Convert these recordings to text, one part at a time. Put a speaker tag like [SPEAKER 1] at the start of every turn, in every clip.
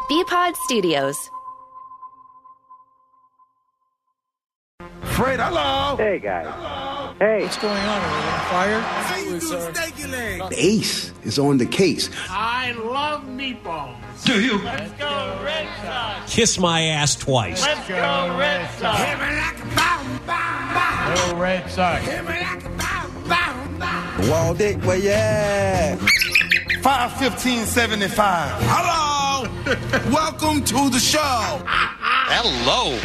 [SPEAKER 1] BPod Studios.
[SPEAKER 2] Fred, hello.
[SPEAKER 3] Hey, guys.
[SPEAKER 2] Hello.
[SPEAKER 3] Hey.
[SPEAKER 4] What's going on? Are we on fire?
[SPEAKER 2] The
[SPEAKER 5] ace is on the case.
[SPEAKER 6] I love meatballs.
[SPEAKER 2] Do you?
[SPEAKER 6] Let's go Red Sox.
[SPEAKER 7] Kiss my ass twice.
[SPEAKER 6] Let's go Red Sox.
[SPEAKER 2] Hit me like a bomb, bomb, bomb.
[SPEAKER 6] Go Red Sox.
[SPEAKER 2] Hit me like a bomb, bomb, bomb.
[SPEAKER 5] Waldick, where you at?
[SPEAKER 2] 51575. Hello. Welcome to the show.
[SPEAKER 8] Hello.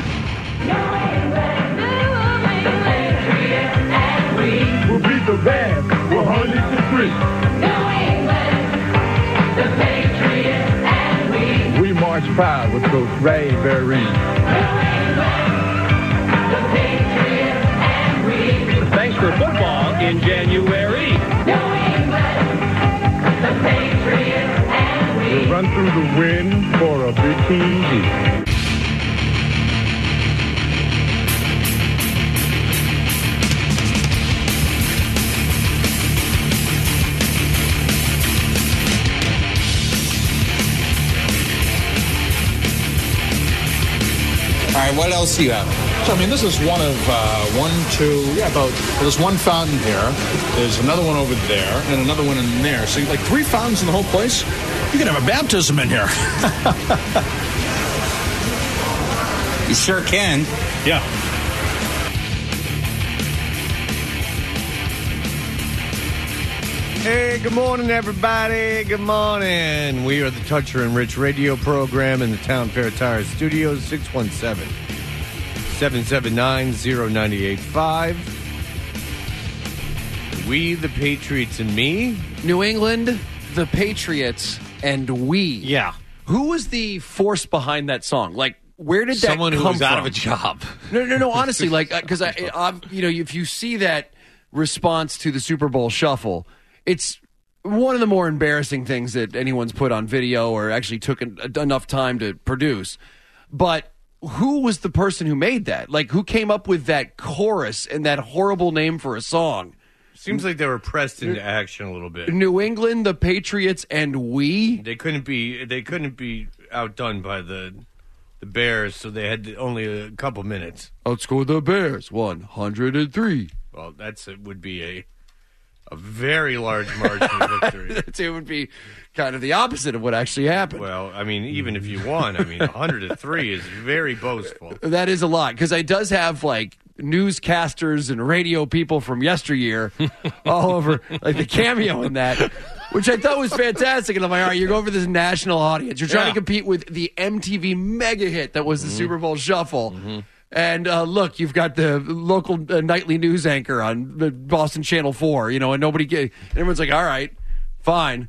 [SPEAKER 9] We'll beat the band 100-3.
[SPEAKER 10] New England, the Patriots, and
[SPEAKER 9] We march proud with Coach Ray Berry.
[SPEAKER 10] New England, the Patriots, and
[SPEAKER 11] Thanks for football in January.
[SPEAKER 10] New England, the Patriots, and
[SPEAKER 9] We'll run through the wind for a big team.
[SPEAKER 8] All right, what else do you have?
[SPEAKER 12] So, I mean, this is one of there's one fountain here, there's another one over there, and another one in there. So, like 3 fountains in the whole place? You can have a baptism in here.
[SPEAKER 8] You sure can.
[SPEAKER 12] Yeah.
[SPEAKER 13] Hey, good morning, everybody. Good morning. We are the Toucher and Rich radio program in the Town Fair Tire Studios, 617-779-0985. We, the Patriots, and me.
[SPEAKER 14] New England, the Patriots, and we.
[SPEAKER 13] Yeah.
[SPEAKER 14] Who was the force behind that song? Like, where did that come from?
[SPEAKER 13] Someone who was out of a job.
[SPEAKER 14] No. Honestly, like, because if you see that response to the Super Bowl Shuffle, it's one of the more embarrassing things that anyone's put on video or actually took enough time to produce. But who was the person who made that? Like, who came up with that chorus and that horrible name for a song?
[SPEAKER 13] Seems like they were pressed into action a little bit.
[SPEAKER 14] New England, the Patriots, and we.
[SPEAKER 13] They couldn't be outdone by the Bears, so they had only a couple minutes.
[SPEAKER 14] Outscored the Bears 103.
[SPEAKER 13] Well, would be a very large margin of victory.
[SPEAKER 14] It would be kind of the opposite of what actually happened.
[SPEAKER 13] Well, I mean, even if you won, 103 is very boastful.
[SPEAKER 14] That is a lot, because it does have, like, newscasters and radio people from yesteryear all over, like the cameo in that, which I thought was fantastic. And I'm like, all right, you're going for this national audience. You're trying to compete with the MTV mega hit that was the Super Bowl Shuffle. Mm-hmm. And look, you've got the local nightly news anchor on the Boston Channel 4, and everyone's like, all right, fine.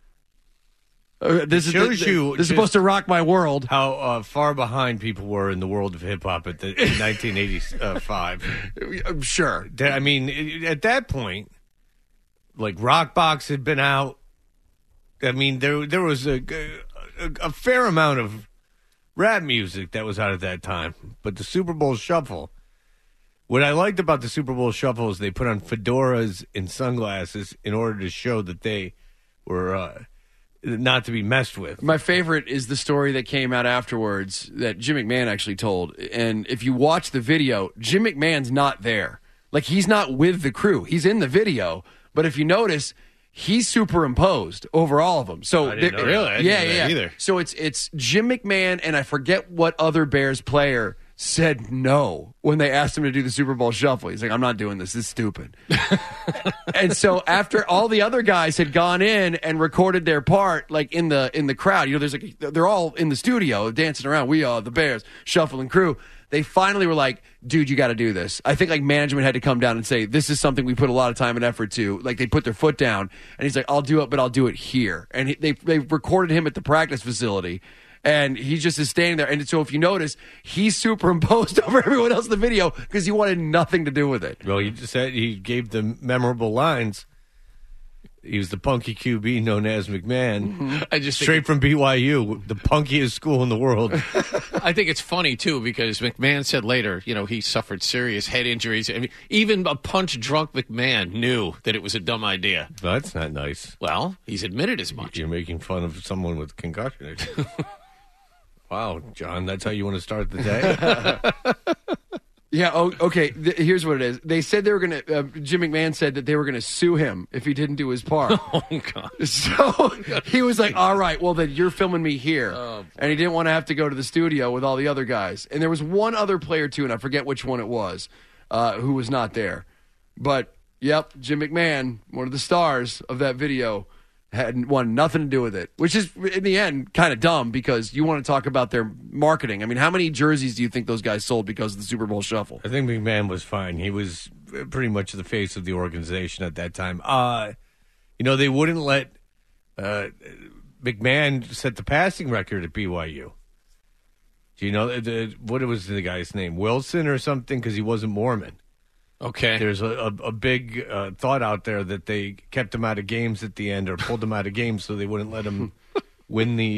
[SPEAKER 14] This is supposed to rock my world.
[SPEAKER 13] How far behind people were in the world of hip-hop in 1985.
[SPEAKER 14] Sure.
[SPEAKER 13] I mean, at that point, like, Rockbox had been out. I mean, there was a fair amount of rap music that was out at that time. But the Super Bowl Shuffle, what I liked about the Super Bowl Shuffle is they put on fedoras and sunglasses in order to show that they were not to be messed with.
[SPEAKER 14] My favorite is the story that came out afterwards that Jim McMahon actually told. And if you watch the video, Jim McMahon's not there. Like, he's not with the crew. He's in the video. But if you notice, he's superimposed over all of them. So
[SPEAKER 13] I didn't know really? I didn't know that either.
[SPEAKER 14] So it's Jim McMahon, and I forget what other Bears player said no when they asked him to do the Super Bowl Shuffle. He's like, I'm not doing this. This is stupid. And so after all the other guys had gone in and recorded their part, like in the crowd, they're all in the studio dancing around. We are the Bears Shuffling crew. They finally were like, dude, you got to do this. I think, like, management had to come down and say, this is something we put a lot of time and effort to. Like, they put their foot down, and he's like, I'll do it, but I'll do it here. And they recorded him at the practice facility, and he just is standing there. And so if you notice, he's superimposed over everyone else in the video because he wanted nothing to do with it.
[SPEAKER 13] Well, you just said he gave the memorable lines. He was the punky QB known as McMahon.
[SPEAKER 15] Mm-hmm.
[SPEAKER 13] Straight from BYU, the punkiest school in the world.
[SPEAKER 15] I think it's funny, too, because McMahon said later, he suffered serious head injuries. I mean, even a punch-drunk McMahon knew that it was a dumb idea.
[SPEAKER 13] That's not nice.
[SPEAKER 15] Well, he's admitted as much.
[SPEAKER 13] You're making fun of someone with concussion. Wow, John, that's how you want to start the day?
[SPEAKER 14] Yeah. Oh, okay. Here's what it is. They said they were going to. Jim McMahon said that they were going to sue him if he didn't do his part.
[SPEAKER 15] Oh God!
[SPEAKER 14] So he was like, "All right, well then you're filming me here," and he didn't want to have to go to the studio with all the other guys. And there was one other player too, and I forget which one it was, who was not there. But yep, Jim McMahon, one of the stars of that video, had nothing to do with it, which is in the end kind of dumb because you want to talk about their marketing. I mean, how many jerseys do you think those guys sold because of the Super Bowl Shuffle?
[SPEAKER 13] I think McMahon was fine. He was pretty much the face of the organization at that time. They wouldn't let McMahon set the passing record at BYU. Do you know what was the guy's name? Wilson or something? Because he wasn't Mormon.
[SPEAKER 15] Okay.
[SPEAKER 13] There's a big thought out there that they kept him out of games at the end or pulled him out of games so they wouldn't let him win the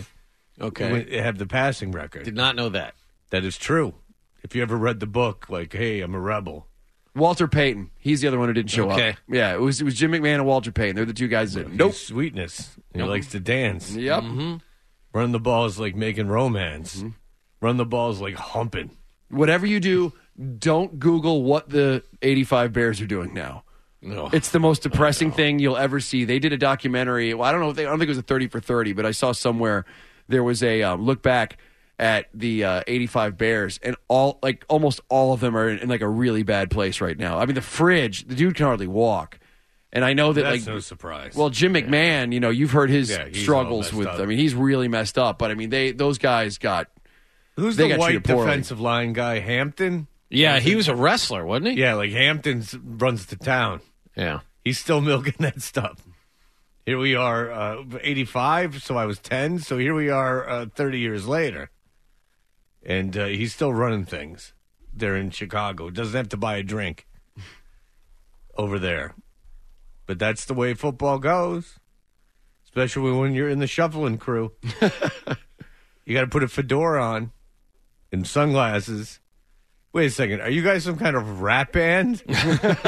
[SPEAKER 13] have the passing record.
[SPEAKER 15] Did not know that.
[SPEAKER 13] That is true. If you ever read the book, like, hey, I'm a rebel.
[SPEAKER 14] Walter Payton. He's the other one who didn't show
[SPEAKER 15] Okay.
[SPEAKER 14] up. Yeah, it was Jim McMahon and Walter Payton. They're the two guys that nope.
[SPEAKER 13] He's sweetness. He likes to dance.
[SPEAKER 14] Yep.
[SPEAKER 13] Run the balls like making romance. Run the balls like humping.
[SPEAKER 14] Whatever you do, don't Google what the 85 Bears are doing now.
[SPEAKER 15] No.
[SPEAKER 14] It's the most depressing thing you'll ever see. They did a documentary. Well, I don't think it was a 30 for 30, but I saw somewhere there was a look back at the 85 Bears, and almost all of them are in like a really bad place right now. I mean, the dude can hardly walk. And I know that
[SPEAKER 13] That's no surprise.
[SPEAKER 14] Well, Jim McMahon, you've heard his
[SPEAKER 13] he's
[SPEAKER 14] struggles
[SPEAKER 13] all
[SPEAKER 14] with.
[SPEAKER 13] messed up.
[SPEAKER 14] I mean, he's really messed up. But I mean, those guys got.
[SPEAKER 13] Who's
[SPEAKER 14] they
[SPEAKER 13] the
[SPEAKER 14] got
[SPEAKER 13] white
[SPEAKER 14] treated poorly.
[SPEAKER 13] defensive line guy? Hampton?
[SPEAKER 15] Yeah, he was a wrestler, wasn't he?
[SPEAKER 13] Yeah, like Hampton runs the town.
[SPEAKER 15] Yeah.
[SPEAKER 13] He's still milking that stuff. Here we are, 85, so I was 10. So here we are 30 years later. And he's still running things there in Chicago. Doesn't have to buy a drink over there. But that's the way football goes, especially when you're in the shuffling crew. You got to put a fedora on and sunglasses. Wait a second. Are you guys some kind of rap band? You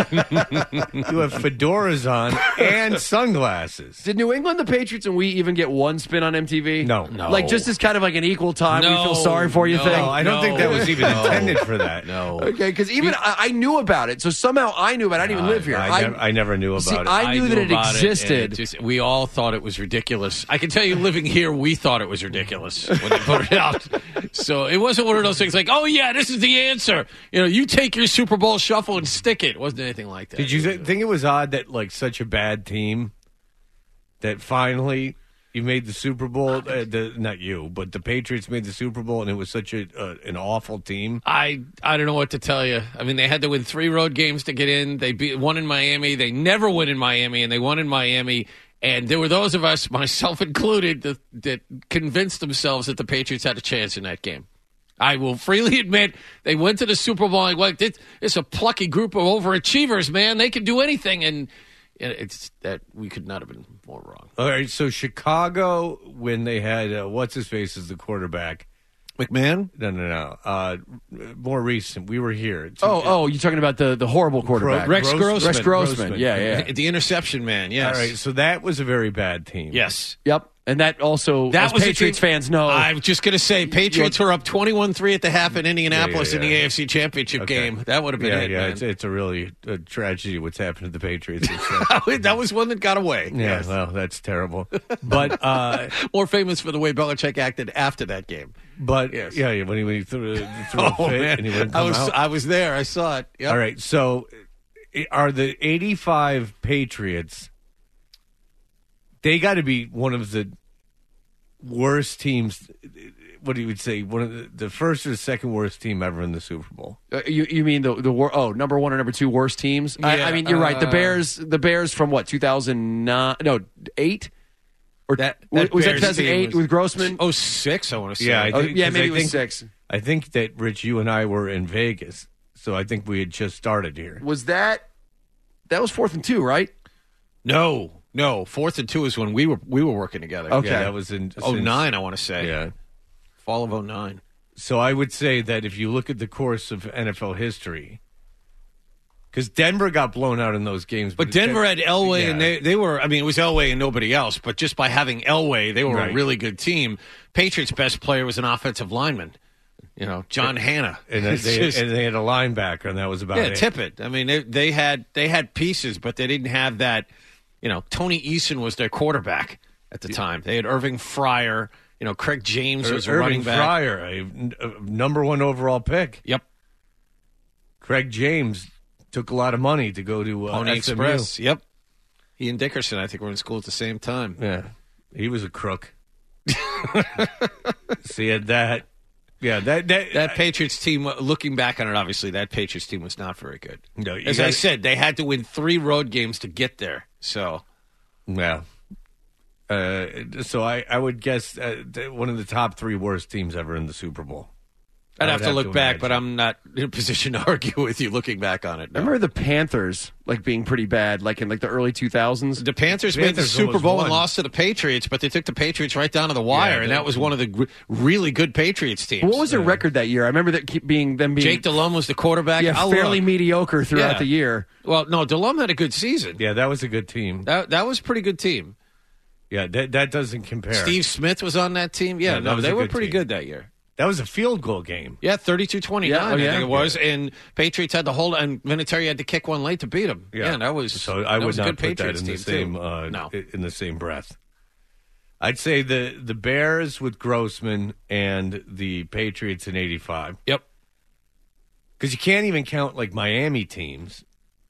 [SPEAKER 13] have fedoras on and sunglasses.
[SPEAKER 14] Did New England, the Patriots, and we even get one spin on MTV?
[SPEAKER 13] No.
[SPEAKER 14] Like just as kind of like an equal time. We feel sorry for you
[SPEAKER 13] No,
[SPEAKER 14] thing.
[SPEAKER 13] I don't think that was even intended for that.
[SPEAKER 15] No.
[SPEAKER 14] Okay, because even I knew about it, so somehow I knew about it. I didn't even live here.
[SPEAKER 13] I never knew about it.
[SPEAKER 14] I knew that it
[SPEAKER 15] about
[SPEAKER 14] existed.
[SPEAKER 15] We all thought it was ridiculous. I can tell you, living here, we thought it was ridiculous when they put it out. So it wasn't one of those things like, oh, yeah, this is the answer. You take your Super Bowl shuffle and stick it. It wasn't anything like that.
[SPEAKER 13] Did you think it was odd that, like, such a bad team that finally you made the Super Bowl? Not you, but the Patriots made the Super Bowl, and it was such an awful team.
[SPEAKER 15] I don't know what to tell you. I mean, they had to win 3 road games to get in. They won in Miami. They never win in Miami, and they won in Miami. And there were those of us, myself included, that convinced themselves that the Patriots had a chance in that game. I will freely admit they went to the Super Bowl like, it's a plucky group of overachievers, man. They can do anything, and it's that we could not have been more wrong.
[SPEAKER 13] All right, so Chicago, when they had what's-his-face as the quarterback.
[SPEAKER 15] McMahon?
[SPEAKER 13] No. More recent. We were here.
[SPEAKER 14] You're talking about the horrible quarterback.
[SPEAKER 15] Rex Grossman.
[SPEAKER 14] Rex Grossman. Yeah.
[SPEAKER 15] The interception man, yes.
[SPEAKER 13] All right, so that was a very bad team.
[SPEAKER 15] Yes.
[SPEAKER 14] Yep. And that also, as Patriots fans know.
[SPEAKER 15] I'm just going to say, Patriots were up 21-3 at the half in Indianapolis in the AFC Championship game. That would have been it, man.
[SPEAKER 13] It's a really tragedy what's happened to the Patriots.
[SPEAKER 15] That was one that got away.
[SPEAKER 13] Yeah, well, that's terrible. But
[SPEAKER 15] more famous for the way Belichick acted after that game.
[SPEAKER 13] But when he threw a fit and he wouldn't come out.
[SPEAKER 15] I was there. I saw it. Yep.
[SPEAKER 13] All right, so are the 85 Patriots? They got to be one of the worst teams. What do you would say? One of the first or the second worst team ever in the Super Bowl.
[SPEAKER 14] You mean the number 1 or number 2 worst teams?
[SPEAKER 13] Yeah,
[SPEAKER 14] I mean, you're right. The Bears from what 2009? No, 8. Or
[SPEAKER 15] that
[SPEAKER 14] was that
[SPEAKER 15] Bears
[SPEAKER 14] 2008
[SPEAKER 15] team
[SPEAKER 14] with Grossman?
[SPEAKER 15] 06, I want to say.
[SPEAKER 13] Yeah,
[SPEAKER 14] maybe it was 6.
[SPEAKER 13] I think that Rich, you and I were in Vegas, so I think we had just started here.
[SPEAKER 14] Was that was 4th and 2, right?
[SPEAKER 15] No, 4th and 2 is when we were working together.
[SPEAKER 14] Okay,
[SPEAKER 13] yeah, that was in
[SPEAKER 15] 09, I want to say.
[SPEAKER 13] Yeah,
[SPEAKER 15] fall of 09.
[SPEAKER 13] So I would say that if you look at the course of NFL history, Because Denver got blown out in those games.
[SPEAKER 15] But Denver had Elway, and they were, I mean, it was Elway and nobody else. But just by having Elway, they were a really good team. Patriots' best player was an offensive lineman, John Hanna.
[SPEAKER 13] And they had a linebacker, and that was about it.
[SPEAKER 15] Tippett. I mean, they had pieces, but they didn't have that. Tony Eason was their quarterback at the time. They had Irving Fryer. Craig James was a running back.
[SPEAKER 13] Irving Fryer, a number 1 overall pick.
[SPEAKER 15] Yep.
[SPEAKER 13] Craig James took a lot of money to go to
[SPEAKER 15] Pony
[SPEAKER 13] SMU.
[SPEAKER 15] Express. Yep. He and Dickerson, I think, were in school at the same time.
[SPEAKER 13] Yeah. He was a crook. See, had that. Yeah,
[SPEAKER 15] that Patriots team, looking back on it, obviously, that Patriots team was not very good.
[SPEAKER 13] No,
[SPEAKER 15] As I said, they had to win 3 road games to get there. So,
[SPEAKER 13] yeah. So I would guess one of the top 3 worst teams ever in the Super Bowl.
[SPEAKER 15] I'd have to look back, but I'm not in a position to argue with you looking back on it. No.
[SPEAKER 14] I remember the Panthers being pretty bad, in the early 2000s.
[SPEAKER 15] The Panthers made the Super Bowl and lost to the Patriots, but they took the Patriots right down to the wire, and that was one of the really good Patriots teams.
[SPEAKER 14] What was their record that year? I remember that being
[SPEAKER 15] Jake Delhomme was the quarterback.
[SPEAKER 14] Yeah, fairly mediocre throughout the year.
[SPEAKER 15] Well, no, Delhomme had a good season.
[SPEAKER 13] Yeah, that was a good team.
[SPEAKER 15] That was a pretty good team.
[SPEAKER 13] Yeah, that doesn't compare.
[SPEAKER 15] Steve Smith was on that team. Yeah, no, they were pretty good that year.
[SPEAKER 13] That was a field goal game.
[SPEAKER 15] Yeah, 32-29, I think it was. And Patriots had the hold, and Vinatieri had to kick one late to beat him. Yeah, that was
[SPEAKER 13] so. I would not
[SPEAKER 15] good
[SPEAKER 13] put
[SPEAKER 15] Patriots
[SPEAKER 13] that in the same breath. I'd say the Bears with Grossman and the Patriots in '85.
[SPEAKER 15] Yep.
[SPEAKER 13] Because you can't even count Miami teams.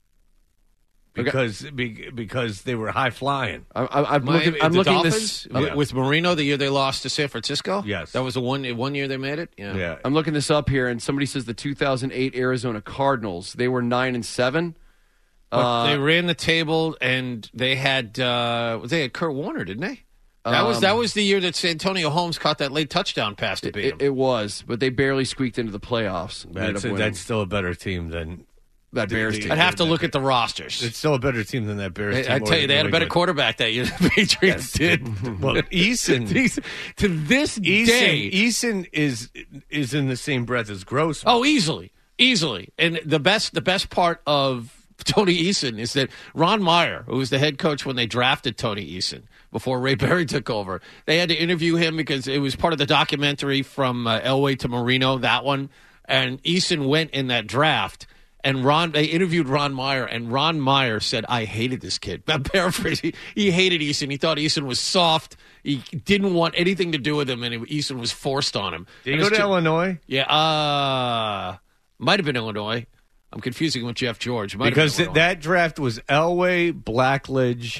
[SPEAKER 13] Because they were high flying.
[SPEAKER 14] I'm looking this
[SPEAKER 15] with Marino the year they lost to San Francisco.
[SPEAKER 13] Yes,
[SPEAKER 15] that was the one year they made it. Yeah.
[SPEAKER 14] I'm looking this up here, and somebody says the 2008 Arizona Cardinals. They were 9-7.
[SPEAKER 15] They ran the table, and they had Kurt Warner, didn't they? That was the year that Antonio Holmes caught that late touchdown pass to beat him.
[SPEAKER 14] It was, but they barely squeaked into the playoffs.
[SPEAKER 13] That's still a better team than
[SPEAKER 14] that Bears team.
[SPEAKER 15] I'd have to look at the rosters.
[SPEAKER 13] It's still a better team than that Bears team.
[SPEAKER 15] I tell you, they had a better quarterback that year than the Patriots did.
[SPEAKER 13] Well, Eason
[SPEAKER 15] to this day,
[SPEAKER 13] Eason is in the same breath as Grossman.
[SPEAKER 15] Oh, easily. And the best part of Tony Eason is that Ron Meyer, who was the head coach when they drafted Tony Eason before Ray Berry took over, they had to interview him because it was part of the documentary from Elway to Marino, that one. And Eason went in that draft. And they interviewed Ron Meyer, and Ron Meyer said, I hated this kid. I'm paraphrasing. He hated Eason. He thought Eason was soft. He didn't want anything to do with him, and Eason was forced on him.
[SPEAKER 13] Did he go to Illinois?
[SPEAKER 15] Yeah, might have been Illinois. I'm confusing with Jeff George.
[SPEAKER 13] Because that draft was Elway, Blackledge,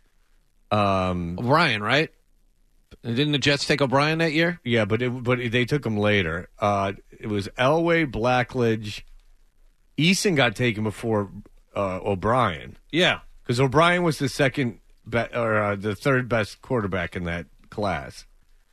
[SPEAKER 15] O'Brien, right? Didn't the Jets take O'Brien that year?
[SPEAKER 13] Yeah, but they took him later. It was Elway, Blackledge. Eason got taken before O'Brien.
[SPEAKER 15] Yeah,
[SPEAKER 13] because O'Brien was the the third best quarterback in that class.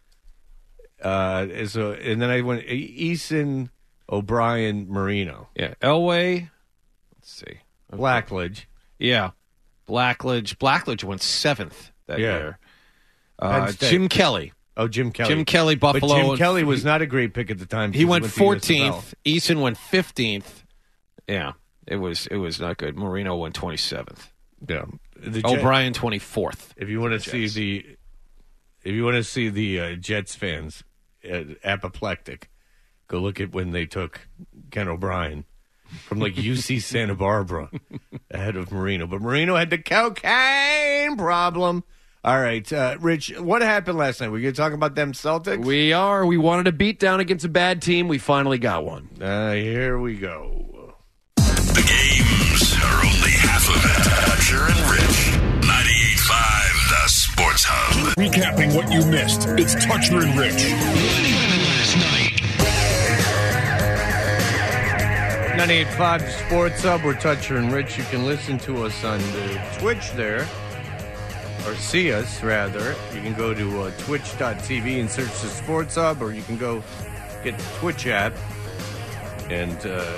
[SPEAKER 13] And then I went Eason, O'Brien, Marino.
[SPEAKER 15] Yeah, Elway. Let's see,
[SPEAKER 13] Blackledge.
[SPEAKER 15] Yeah, Blackledge. Blackledge went 7th that year. Jim Kelly.
[SPEAKER 13] Oh, Jim Kelly.
[SPEAKER 15] Jim Kelly, Buffalo.
[SPEAKER 13] But Jim Kelly was not a great pick at the time.
[SPEAKER 15] He went 14th. Eason went 15th. Yeah, it was not good. Marino went 27th.
[SPEAKER 13] Yeah,
[SPEAKER 15] O'Brien 24th.
[SPEAKER 13] If you want to see the Jets fans apoplectic, go look at when they took Ken O'Brien from UC Santa Barbara ahead of Marino. But Marino had the cocaine problem. All right, Rich, what happened last night? We're going to talk about them Celtics?
[SPEAKER 14] We are. We wanted a beat down against a bad team. We finally got one.
[SPEAKER 13] Here we go.
[SPEAKER 2] The games are only half of it. Dutcher and Rich. 98.5, the Sports Hub.
[SPEAKER 9] Recapping what you missed. It's Dutcher and Rich.
[SPEAKER 2] Last night.
[SPEAKER 13] 98.5, the Sports Hub. We're Dutcher and Rich. You can listen to us on the Twitch there. Or see us, rather. You can go to twitch.tv and search the Sports Hub, or you can go get the Twitch app and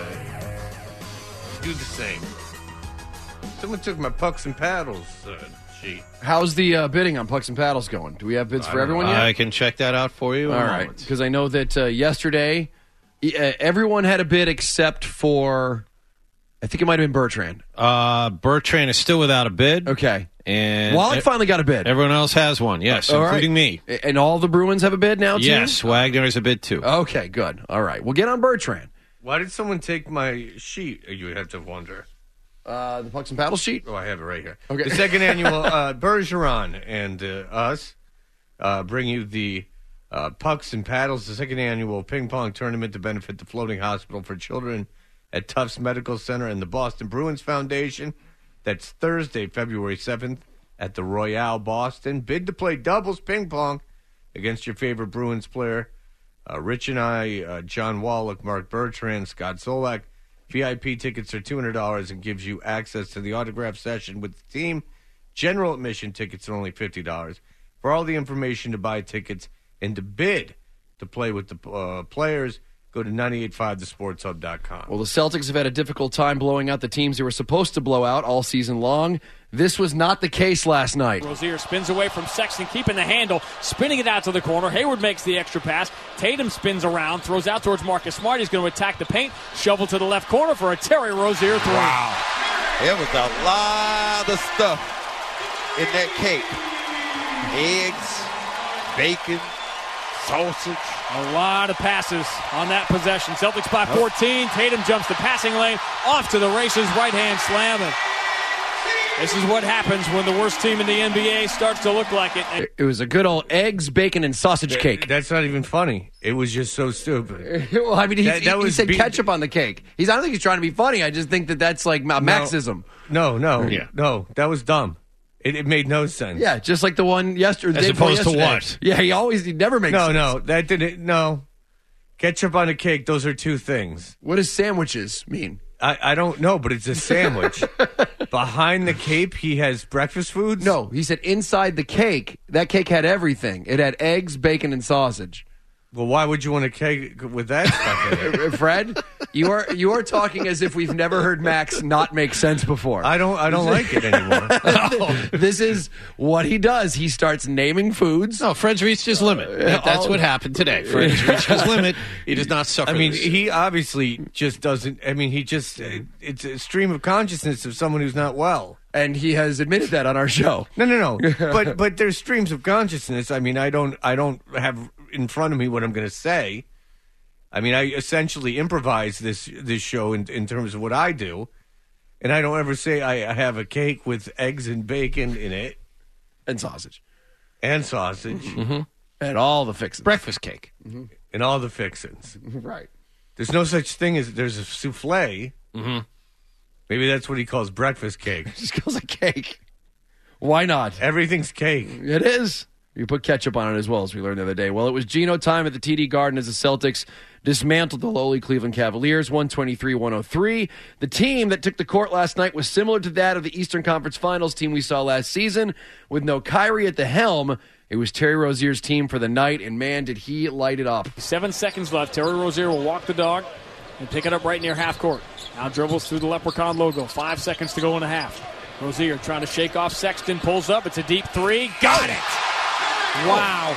[SPEAKER 13] do the same. Someone took my pucks and paddles sheet.
[SPEAKER 14] How's the bidding on pucks and paddles going? Do we have bids for everyone yet?
[SPEAKER 15] I can check that out for you.
[SPEAKER 14] All right, because I know that yesterday everyone had a bid except for I think it might have been Bertrand.
[SPEAKER 15] Bertrand is still without a bid.
[SPEAKER 14] Okay.
[SPEAKER 15] And
[SPEAKER 14] Wallach finally got a bid.
[SPEAKER 15] Everyone else has one, yes,
[SPEAKER 14] All
[SPEAKER 15] including
[SPEAKER 14] right.
[SPEAKER 15] me.
[SPEAKER 14] And all the Bruins have a bid now, too?
[SPEAKER 15] Yes, Wagner has a bid, too.
[SPEAKER 14] Okay, good. All right. We'll get on Bertrand.
[SPEAKER 13] Why did someone take my sheet? You would have to wonder.
[SPEAKER 14] The Pucks and Paddle sheet?
[SPEAKER 13] Oh, I have it right here.
[SPEAKER 14] Okay.
[SPEAKER 13] The second annual Bergeron and us bring you the Pucks and Paddles, the second annual ping pong tournament to benefit the Floating Hospital for Children at Tufts Medical Center and the Boston Bruins Foundation. That's Thursday, February 7th at the Royale, Boston. Bid to play doubles ping pong against your favorite Bruins player. Rich and I, John Wallach, Mark Bertrand, Scott Solak. VIP tickets are $200 and gives you access to the autograph session with the team. General admission tickets are only $50. For all the information to buy tickets and to bid to play with the players, go to 985thesportshub.com.
[SPEAKER 14] Well, the Celtics have had a difficult time blowing out the teams they were supposed to blow out all season long. This was not the case last night.
[SPEAKER 1] Rozier spins away from Sexton, keeping the handle, spinning it out to the corner. Hayward makes the extra pass. Tatum spins around, throws out towards Marcus Smart. He's going to attack the paint. Shovel to the left corner for a Terry Rozier three.
[SPEAKER 3] Wow. There was a lot of stuff in that cake. Eggs, bacon, sausage.
[SPEAKER 1] A lot of passes on that possession. Celtics by 14. Tatum jumps the passing lane, off to the races, right-hand slam. And this is what happens when the worst team in the NBA starts to look like it.
[SPEAKER 14] It was a good old eggs, bacon, and sausage cake.
[SPEAKER 13] That's not even funny. It was just so stupid.
[SPEAKER 14] Well, I mean, he
[SPEAKER 13] was
[SPEAKER 14] said ketchup on the cake. I don't think he's trying to be funny. I just think that's like a Maxism.
[SPEAKER 13] No. That was dumb. It made no sense.
[SPEAKER 14] Yeah, just like the one yesterday.
[SPEAKER 15] As opposed to what?
[SPEAKER 14] Yeah, he never makes sense.
[SPEAKER 13] No, that didn't. No. Ketchup on a cake, those are two things.
[SPEAKER 14] What does sandwiches mean?
[SPEAKER 13] I don't know, but it's a sandwich. Behind the cape, he has breakfast foods?
[SPEAKER 14] No, he said inside the cake, that cake had everything. It had eggs, bacon, and sausage.
[SPEAKER 13] Well, why would you want a cake with that stuff in it?
[SPEAKER 14] Fred, you are talking as if we've never heard Max not make sense before.
[SPEAKER 13] I don't like it anymore.
[SPEAKER 14] This is what he does. He starts naming foods.
[SPEAKER 15] No, Fred's reached his limit. That's what happened today. Fred's reached his limit. He does not suffer.
[SPEAKER 13] I mean,
[SPEAKER 15] this.
[SPEAKER 13] he obviously just doesn't. I mean, it's a stream of consciousness of someone who's not well.
[SPEAKER 14] And he has admitted that on our show.
[SPEAKER 13] No. but there's streams of consciousness. I mean, I don't have in front of me what I'm going to say. I mean, I essentially improvise this show in terms of what I do, and I don't ever say I have a cake with eggs and bacon in it,
[SPEAKER 14] and sausage,
[SPEAKER 15] Mm-hmm.
[SPEAKER 14] And all the fixins,
[SPEAKER 15] breakfast cake,
[SPEAKER 13] and all the fixins.
[SPEAKER 14] Right.
[SPEAKER 13] There's no such thing as there's a souffle.
[SPEAKER 15] Mm-hmm.
[SPEAKER 13] Maybe that's what he calls breakfast cake.
[SPEAKER 14] Just calls it cake. Why not?
[SPEAKER 13] Everything's cake.
[SPEAKER 14] It is. You put ketchup on it as well, as we learned the other day. Well, it was Geno time at the TD Garden as the Celtics dismantled the lowly Cleveland Cavaliers, 123-103. The team that took the court last night was similar to that of the Eastern Conference Finals team we saw last season. With no Kyrie at the helm, it was Terry Rozier's team for the night, and man, did he light it up.
[SPEAKER 1] 7 seconds left. Terry Rozier will walk the dog and pick it up right near half court. Now dribbles through the Leprechaun logo. 5 seconds to go in the half. Rozier trying to shake off Sexton. Pulls up. It's a deep three. Got it! Wow.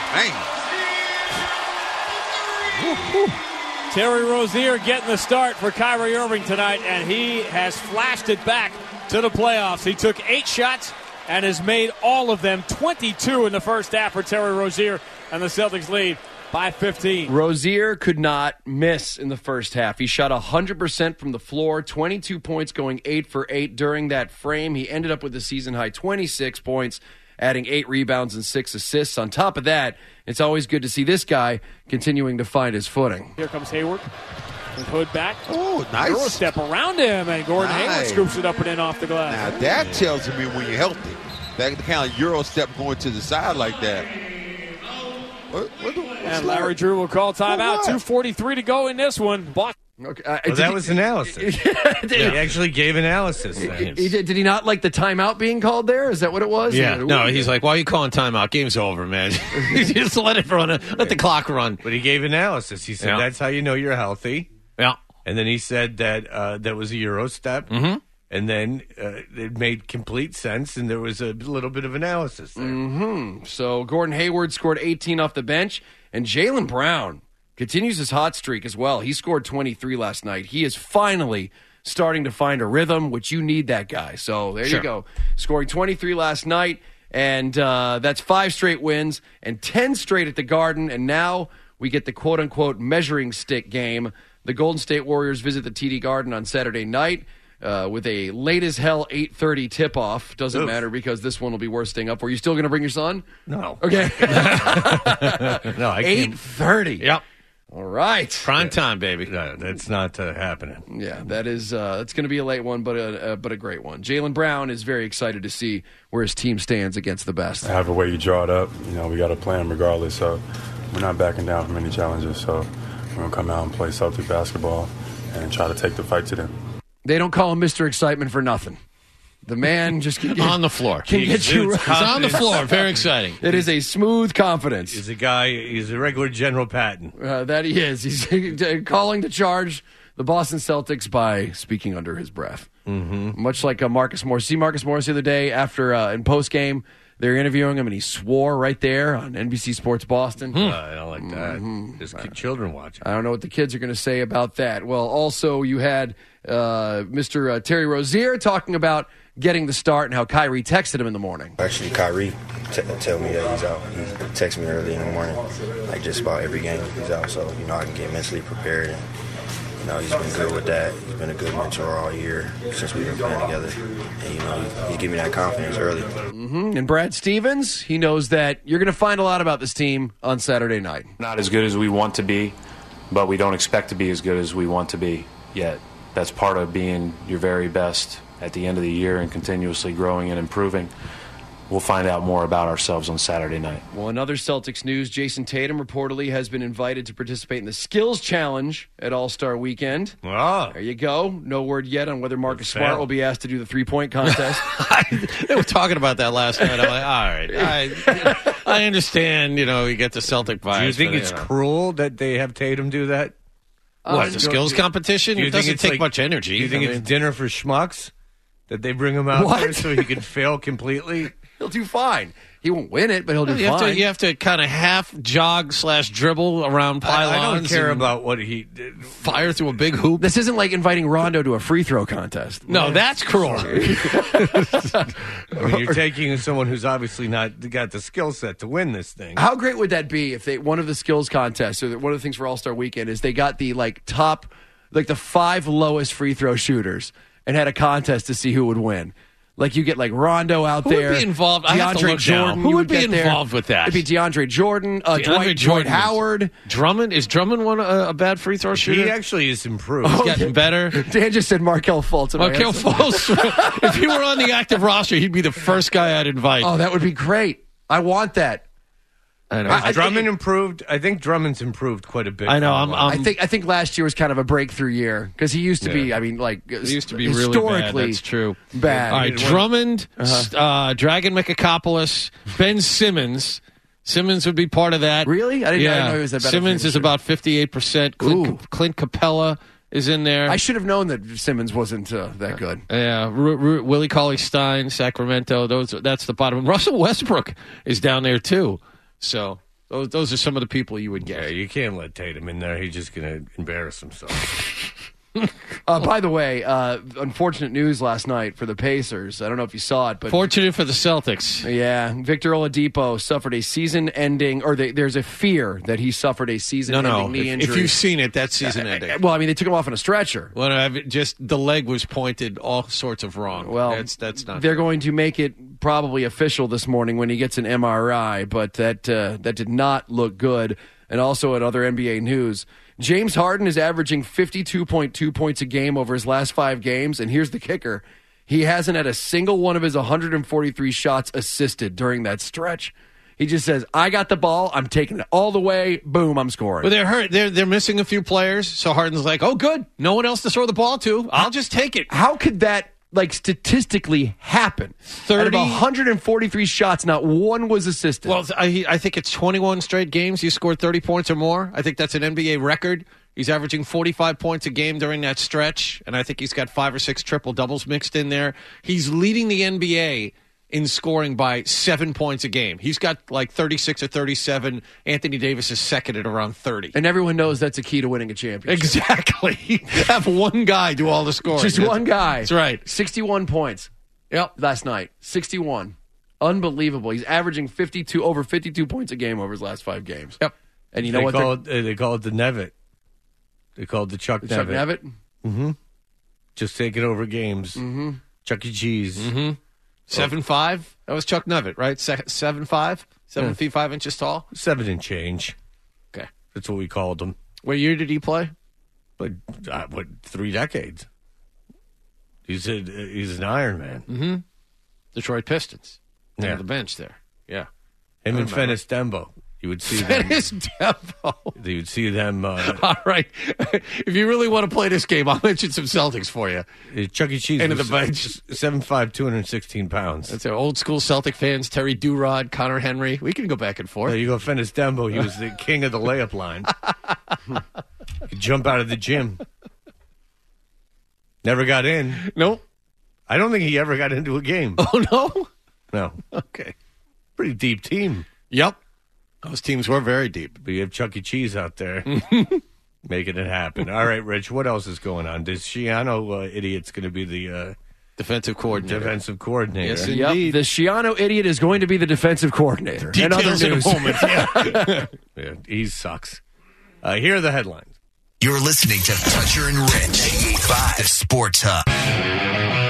[SPEAKER 1] Terry Rozier getting the start for Kyrie Irving tonight, and he has flashed it back to the playoffs. He took 8 shots and has made all of them. 22 in the first half for Terry Rozier, and the Celtics lead by 15.
[SPEAKER 14] Rozier could not miss in the first half. He shot 100% from the floor, 22 points, going 8 for 8 during that frame. He ended up with a season-high 26 points, adding 8 rebounds and 6 assists. On top of that, it's always good to see this guy continuing to find his footing.
[SPEAKER 1] Here comes Hayward with Hood back.
[SPEAKER 3] Oh, nice.
[SPEAKER 1] Euro step around him, and Gordon Hayward scoops it up and in off the glass.
[SPEAKER 3] Now, that tells me when you're healthy. That kind of Euro step going to the side like that.
[SPEAKER 1] And Larry Drew will call timeout. 2:43 to go in this one.
[SPEAKER 14] Okay,
[SPEAKER 13] that was analysis. He actually gave analysis.
[SPEAKER 14] Did he not like the timeout being called there? Is that what it was?
[SPEAKER 15] Yeah. No, he's like, why are you calling timeout? Game's over, man. Just let it run. Let the clock run.
[SPEAKER 13] But he gave analysis. He said, that's how you know you're healthy.
[SPEAKER 15] Yeah.
[SPEAKER 13] And then he said that that was a Euro step.
[SPEAKER 15] Mm-hmm.
[SPEAKER 13] And then it made complete sense, and there was a little bit of analysis there.
[SPEAKER 14] Mm-hmm. So Gordon Hayward scored 18 off the bench, and Jaylen Brown continues his hot streak as well. He scored 23 last night. He is finally starting to find a rhythm, which you need that guy. So there you go. Scoring 23 last night, and that's 5 straight wins and 10 straight at the Garden. And now we get the quote-unquote measuring stick game. The Golden State Warriors visit the TD Garden on Saturday night with a late-as-hell 8:30 tip-off. Doesn't matter because this one will be worth staying up for. You still going to bring your son?
[SPEAKER 13] No.
[SPEAKER 14] Okay.
[SPEAKER 13] No, I can't.
[SPEAKER 14] 8:30.
[SPEAKER 15] Yep.
[SPEAKER 14] All right.
[SPEAKER 15] Prime time, baby.
[SPEAKER 13] No, that's not happening.
[SPEAKER 14] Yeah, that is. It's going to be a late one, but a great one. Jaylen Brown is very excited to see where his team stands against the best.
[SPEAKER 4] However way you draw it up, we got to play them regardless. So we're not backing down from any challenges. So we're going to come out and play Celtic basketball and try to take the fight to them.
[SPEAKER 14] They don't call him Mr. Excitement for nothing. The man just can get,
[SPEAKER 15] on the floor.
[SPEAKER 14] Can get you
[SPEAKER 15] He's on the floor. Very exciting.
[SPEAKER 14] It is a smooth confidence.
[SPEAKER 13] He's a regular General Patton.
[SPEAKER 14] That he is. He's calling to charge the Boston Celtics by speaking under his breath.
[SPEAKER 13] Mm-hmm.
[SPEAKER 14] Much like Marcus Morris. See Marcus Morris the other day after in postgame, they're interviewing him and he swore right there on NBC Sports Boston.
[SPEAKER 13] I don't like that. There's children watching.
[SPEAKER 14] I don't know what the kids are going to say about that. Well, also you had Mr. Terry Rozier talking about getting the start and how Kyrie texted him in the morning.
[SPEAKER 7] Actually, Kyrie tell me that he's out. He texts me early in the morning, like just about every game he's out. So, I can get mentally prepared. And, he's been good with that. He's been a good mentor all year since we've been playing together. And, he gave me that confidence early.
[SPEAKER 14] Mm-hmm. And Brad Stevens, he knows that you're going to find a lot about this team on Saturday night.
[SPEAKER 16] Not as good as we want to be, but we don't expect to be as good as we want to be yet. That's part of being your very best at the end of the year and continuously growing and improving. We'll find out more about ourselves on Saturday night.
[SPEAKER 14] Well, in other Celtics news, Jason Tatum reportedly has been invited to participate in the Skills Challenge at All-Star Weekend.
[SPEAKER 13] Oh.
[SPEAKER 14] There you go. No word yet on whether Marcus Smart will be asked to do the three-point contest.
[SPEAKER 15] They were talking about that last night. I'm like, all right. I understand, you get the Celtic vibes.
[SPEAKER 13] Do you think it's cruel that they have Tatum do that?
[SPEAKER 15] What, the skills competition? It doesn't take much energy.
[SPEAKER 13] Do you think it's dinner for schmucks? That they bring him out there so he can fail completely?
[SPEAKER 14] He'll do fine. He won't win it, but he'll do fine.
[SPEAKER 15] You have to kind of half jog / dribble around pylons.
[SPEAKER 13] I don't care about what he did.
[SPEAKER 15] Fire through a big hoop.
[SPEAKER 14] This isn't like inviting Rondo to a free throw contest.
[SPEAKER 15] No, that's cruel.
[SPEAKER 13] You're taking someone who's obviously not got the skill set to win this thing.
[SPEAKER 14] How great would that be if one of the skills contests, or one of the things for All-Star Weekend is they got the the 5 lowest free throw shooters and had a contest to see who would win. Like you get Rondo out there.
[SPEAKER 15] Who would be involved? I have to look
[SPEAKER 14] Jordan.
[SPEAKER 15] Who would be involved with that?
[SPEAKER 14] It'd be DeAndre Jordan, Dwight Howard.
[SPEAKER 15] Drummond? Is Drummond a bad free throw shooter?
[SPEAKER 13] He actually is improved.
[SPEAKER 15] He's getting better.
[SPEAKER 14] Dan just said Markelle Fultz.
[SPEAKER 15] Markelle Fultz. If he were on the active roster, he'd be the first guy I'd invite.
[SPEAKER 14] Oh, that would be great. I want that.
[SPEAKER 15] I know.
[SPEAKER 13] Drummond improved. I think Drummond's improved quite a bit.
[SPEAKER 15] I know.
[SPEAKER 14] I think last year was kind of a breakthrough year because he used to be. I mean, he
[SPEAKER 15] used to be really bad. That's true.
[SPEAKER 14] Bad.
[SPEAKER 15] All right, Drummond, Dragon Mikakopoulos, Ben Simmons. Simmons would be part of that.
[SPEAKER 14] Really? I didn't know he was that bad.
[SPEAKER 15] Simmons is about 58%. Clint Capella is in there.
[SPEAKER 14] I should have known that Simmons wasn't that good.
[SPEAKER 15] Yeah, Willie Cauley-Stein, Sacramento. That's the bottom. Russell Westbrook is down there too. So those are some of the people you would get.
[SPEAKER 13] Yeah, you can't let Tatum in there. He's just going to embarrass himself.
[SPEAKER 14] By the way, unfortunate news last night for the Pacers. I don't know if you saw it, but
[SPEAKER 15] fortunate for the Celtics.
[SPEAKER 14] Yeah, Victor Oladipo suffered a season-ending, or there's a fear that he suffered a season-ending knee injury.
[SPEAKER 15] If you've seen it, that's season-ending.
[SPEAKER 14] Well, I mean, they took him off on a stretcher.
[SPEAKER 15] Well, just the leg was pointed all sorts of wrong.
[SPEAKER 14] Well,
[SPEAKER 15] that's not.
[SPEAKER 14] They're going to make it probably official this morning when he gets an MRI, but that did not look good. And also in other NBA news, James Harden is averaging 52.2 points a game over his last 5 games. And here's the kicker. He hasn't had a single one of his 143 shots assisted during that stretch. He just says, I got the ball. I'm taking it all the way. Boom, I'm scoring.
[SPEAKER 15] Well, they're hurt. They're missing a few players. So Harden's like, oh, good. No one else to throw the ball to. I'll just take it.
[SPEAKER 14] How could that statistically happen?
[SPEAKER 15] 30
[SPEAKER 14] out of 143 shots, not one was assisted.
[SPEAKER 15] Well, I think it's 21 straight games he scored 30 points or more. I think that's an NBA record. He's averaging 45 points a game during that stretch, and I think he's got 5 or 6 triple doubles mixed in there. He's leading the NBA in scoring by 7 points a game. He's got like 36 or 37. Anthony Davis is second at around 30.
[SPEAKER 14] And everyone knows that's a key to winning a championship.
[SPEAKER 15] Exactly. Have one guy do all the scoring.
[SPEAKER 14] Just one guy.
[SPEAKER 15] That's right.
[SPEAKER 14] 61 points.
[SPEAKER 15] Yep.
[SPEAKER 14] Last night. 61. Unbelievable. He's averaging over 52 points a game over his last 5 games.
[SPEAKER 15] Yep.
[SPEAKER 14] And you know what?
[SPEAKER 13] They call it the Nevitt. They call it the Chuck Nevitt.
[SPEAKER 14] Chuck Nevitt?
[SPEAKER 13] Mm-hmm. Just taking over games.
[SPEAKER 14] Mm-hmm.
[SPEAKER 13] Chuck E. Cheese.
[SPEAKER 15] Mm-hmm. 7'5"? That was Chuck Nevitt, right? 7'5"? 7 feet 5 inches tall?
[SPEAKER 13] 7 and change.
[SPEAKER 15] Okay.
[SPEAKER 13] That's what we called him.
[SPEAKER 15] What year did he play?
[SPEAKER 13] But 3 decades. He's an Iron Man.
[SPEAKER 15] Mm-hmm. Detroit Pistons.
[SPEAKER 13] Yeah.
[SPEAKER 15] On the bench there. Yeah.
[SPEAKER 13] Him and Fennis Dembo. You would see them.
[SPEAKER 15] Fennis Dembo.
[SPEAKER 13] You would see them.
[SPEAKER 15] All right. If you really want to play this game, I'll mention some Celtics for you.
[SPEAKER 13] Chuck E. Cheese
[SPEAKER 15] Into
[SPEAKER 13] was
[SPEAKER 15] the bench.
[SPEAKER 13] 7'5", 216 pounds.
[SPEAKER 15] That's our old school Celtic fans. Terry Durod, Connor Henry. We can go back and forth.
[SPEAKER 13] There you go, Fennis Dembo. He was the king of the layup line. Could jump out of the gym. Never got in.
[SPEAKER 15] Nope.
[SPEAKER 13] I don't think he ever got into a game.
[SPEAKER 15] Oh, no?
[SPEAKER 13] No.
[SPEAKER 15] Okay.
[SPEAKER 13] Pretty deep team.
[SPEAKER 15] Yep. Those teams were very deep.
[SPEAKER 13] But you have Chuck E. Cheese out there making it happen. All right, Rich, what else is going on? This Schiano idiot's going to be the
[SPEAKER 15] defensive coordinator.
[SPEAKER 13] Yes,
[SPEAKER 14] indeed. The Schiano idiot is going to be the defensive coordinator.
[SPEAKER 15] Details in a moment.
[SPEAKER 13] Yeah. Yeah, he sucks. Here are the headlines.
[SPEAKER 2] You're listening to Toucher and Rich, 88.5 Sports Hub.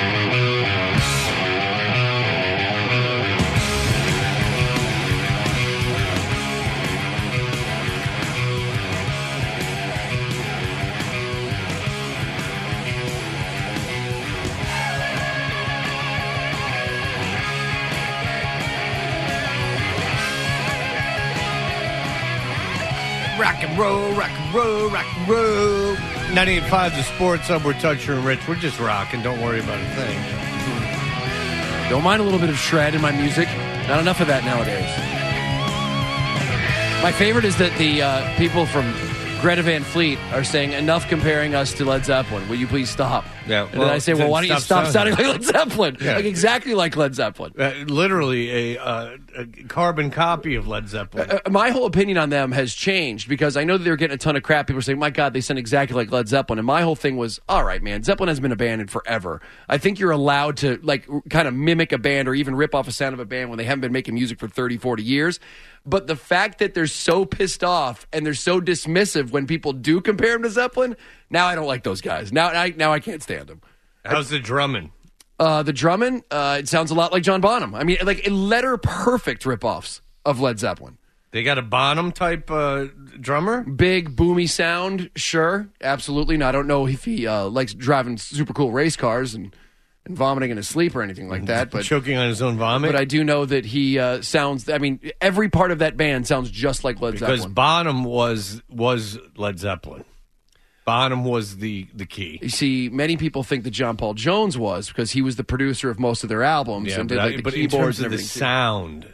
[SPEAKER 13] Rock and roll, rock and roll, rock and roll. 98.5 The Sports Hub. We're Toucher and Rich. We're just rocking. Don't worry about a thing.
[SPEAKER 14] Don't mind a little bit of shred in my music. Not enough of that nowadays. My favorite is that the people from Greta Van Fleet are saying, enough comparing us to Led Zeppelin. Will you please stop?
[SPEAKER 13] Yeah.
[SPEAKER 14] And then I say, well, why don't you stop sounding like Led Zeppelin?
[SPEAKER 13] Yeah.
[SPEAKER 14] Like exactly like Led Zeppelin.
[SPEAKER 13] Literally a carbon copy of Led Zeppelin.
[SPEAKER 14] My whole opinion on them has changed because I know that they're getting a ton of crap. People are saying, my God, they sound exactly like Led Zeppelin. And my whole thing was, all right, man, Zeppelin has been abandoned forever. I think you're allowed to like kind of mimic a band or even rip off a sound of a band when they haven't been making music for 30, 40 years. But the fact that they're so pissed off and they're so dismissive when people do compare them to Zeppelin, now I don't like those guys. Now I can't stand them.
[SPEAKER 13] How's the drumming?
[SPEAKER 14] The drumming, it sounds a lot like John Bonham. I mean, like letter perfect ripoffs of Led Zeppelin.
[SPEAKER 13] They got a Bonham type drummer?
[SPEAKER 14] Big, boomy sound, sure, absolutely. Now, I don't know if he likes driving super cool race cars and vomiting in his sleep or anything like that. But
[SPEAKER 13] choking on his own vomit?
[SPEAKER 14] But I do know that he sounds, I mean, every part of that band sounds just like Led Zeppelin.
[SPEAKER 13] Because Bonham was Led Zeppelin. Bonham was the key.
[SPEAKER 14] You see, many people think that John Paul Jones was because he was the producer of most of their albums and did like the
[SPEAKER 13] but
[SPEAKER 14] keyboards
[SPEAKER 13] in terms
[SPEAKER 14] and
[SPEAKER 13] of the
[SPEAKER 14] everything.
[SPEAKER 13] sound,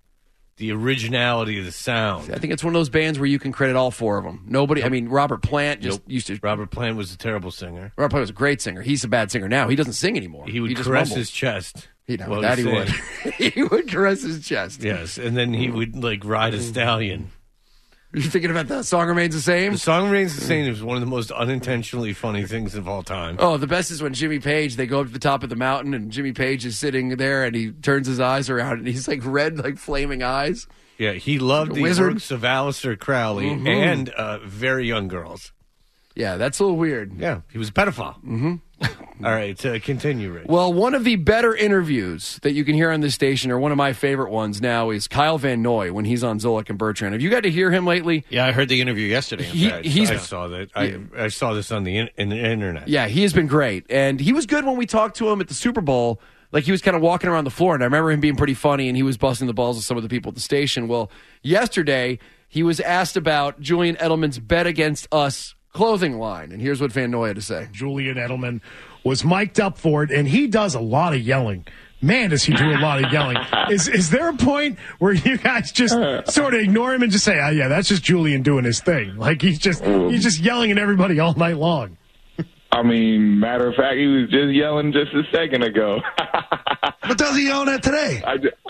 [SPEAKER 13] the originality of the sound.
[SPEAKER 14] I think it's one of those bands where you can credit all 4 of them. Nobody, I mean, Robert Plant just used to.
[SPEAKER 13] Robert Plant was a terrible singer.
[SPEAKER 14] Robert Plant was a great singer. He's a bad singer now. He doesn't sing anymore.
[SPEAKER 13] He would
[SPEAKER 14] just
[SPEAKER 13] caress
[SPEAKER 14] mumbles.
[SPEAKER 13] his chest.
[SPEAKER 14] He know
[SPEAKER 13] while
[SPEAKER 14] that he
[SPEAKER 13] sang.
[SPEAKER 14] would. He would caress his chest.
[SPEAKER 13] Yes, and then he would like ride a stallion.
[SPEAKER 14] You're thinking about the song remains the same?
[SPEAKER 13] The song remains the same. It was one of the most unintentionally funny things of all time.
[SPEAKER 14] Oh, the best is when Jimmy Page, they go up to the top of the mountain and Jimmy Page is sitting there and he turns his eyes around and he's like red, like flaming eyes.
[SPEAKER 13] Yeah, he loved the
[SPEAKER 14] wizard.
[SPEAKER 13] works of Aleister Crowley and very young girls.
[SPEAKER 14] Yeah, that's a little weird.
[SPEAKER 13] Yeah, he was a pedophile. Mm-hmm. All right, continue, Rich.
[SPEAKER 14] Well, one of the better interviews that you can hear on this station, or one of my favorite ones now, is Kyle Van Noy when he's on Zolik and Bertrand. Have you got to hear him lately?
[SPEAKER 15] Yeah, I heard the interview yesterday.
[SPEAKER 13] I saw that. I saw this on the internet.
[SPEAKER 14] Yeah, he has been great. And he was good when we talked to him at the Super Bowl. Like, he was kind of walking around the floor, and I remember him being pretty funny, and he was busting the balls of some of the people at the station. Well, yesterday, he was asked about Julian Edelman's Bet Against Us clothing line, and here's what Van Noy had to say.
[SPEAKER 17] Julian Edelman was mic'd up for it, and he does a lot of yelling. Man, does he do a lot of yelling. Is there a point where you guys just sort of ignore him and just say, yeah, that's just Julian doing his thing? Like, he's just yelling at everybody all night long.
[SPEAKER 18] I mean, matter of fact, he was just yelling just a second ago.
[SPEAKER 19] What does he yell at today?